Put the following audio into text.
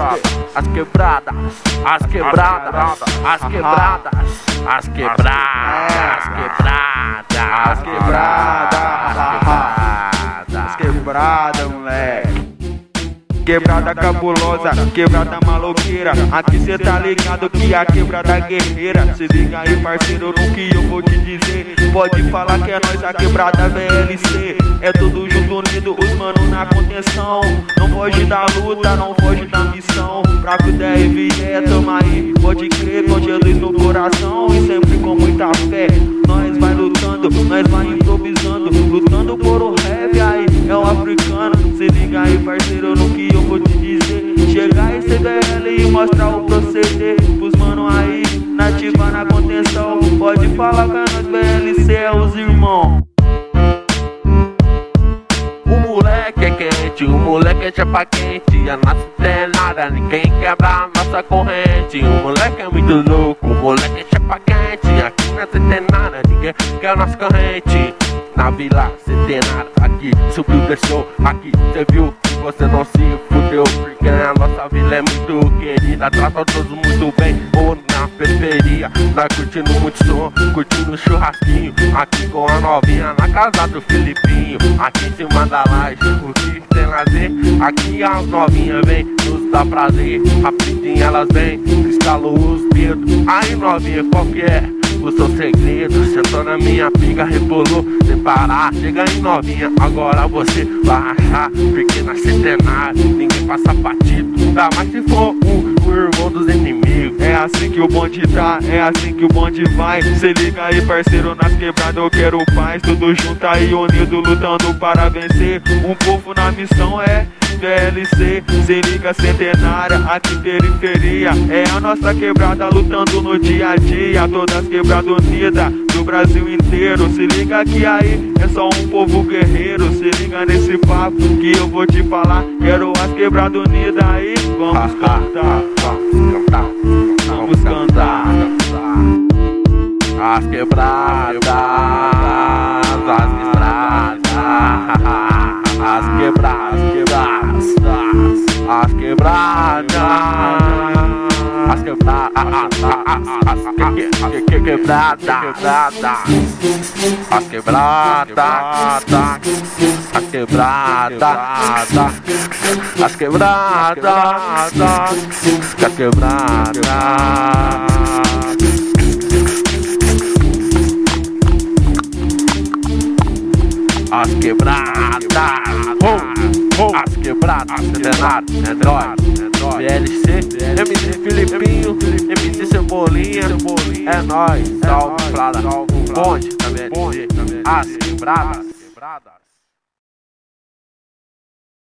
as quebradas, as quebradas, as quebradas, as quebradas, as quebradas, as quebradas, as quebradas, moleque. Quebrada cabulosa, quebrada maloqueira. Aqui cê tá ligado que a quebrada guerreira. Se liga aí, parceiro, no que eu vou te dizer. Pode falar que é nós a quebrada VLC. É tudo junto unido, os mano na contenção. Não foge da luta, não foge da missão. Pra que o DR vier, tamo aí. Pode crer, com Jesus no coração e sempre com muita fé. Nós vai lutando, nós vai improvisando, lutando por o rap aí, é o africano. Se liga aí, parceiro, no que eu vou te dizer. Chegar em CDL e mostrar o proceder pros mano aí, nativa na contenção. Pode falar que nós VLC é os irmãos. O moleque é quente, o moleque é chapa quente. A nossa tem nada, ninguém quebra a nossa corrente. O moleque é muito louco, o moleque é chapa quente. Aqui não tem nada, ninguém quer a nossa corrente. Na vila cê tem nada, aqui subiu, desceu, aqui cê viu que você não se fudeu. Porque a nossa vila é muito querida, trata todos muito bem. Ou na periferia, nós curtindo muito som, curtindo churrasquinho. Aqui com a novinha na casa do Filipinho. Aqui em cima da laje, o que tem lazer. Aqui as novinhas vem, nos dá prazer. Rapidinho elas vem, estalou os dedos. Aí novinha, qual que é o seu segredo? Sentou na minha pica, rebolou sem parar. Chega aí novinha, agora você vai achar. Porque na centenária ninguém passa batido, ainda mais se for o irmão dos inimigos. É assim que o bonde tá, é assim que o bonde vai. Se liga aí, parceiro, nas quebradas eu quero paz. Tudo junto aí, unido, lutando para vencer. Um povo na missão é VLC. Se liga, centenária, aqui periferia. É a nossa quebrada lutando no dia a dia. Todas quebradas unidas do Brasil inteiro. Se liga que aí é só um povo guerreiro. Se liga nesse papo que eu vou te falar. Quero as quebradas unidas aí. Vamos cantar, vamos cantar, vamos cantar. As quebradas, as quebradas, as quebradas, as quebradas, as quebradas, as quebradas, as quebradas, as quebradas, as quebradas. As quebradas, as quebradas, centenário, é nóis, VLC, MC Filipinho, MC Cebolinha, é nóis, salve, Prada, o bonde, as quebradas.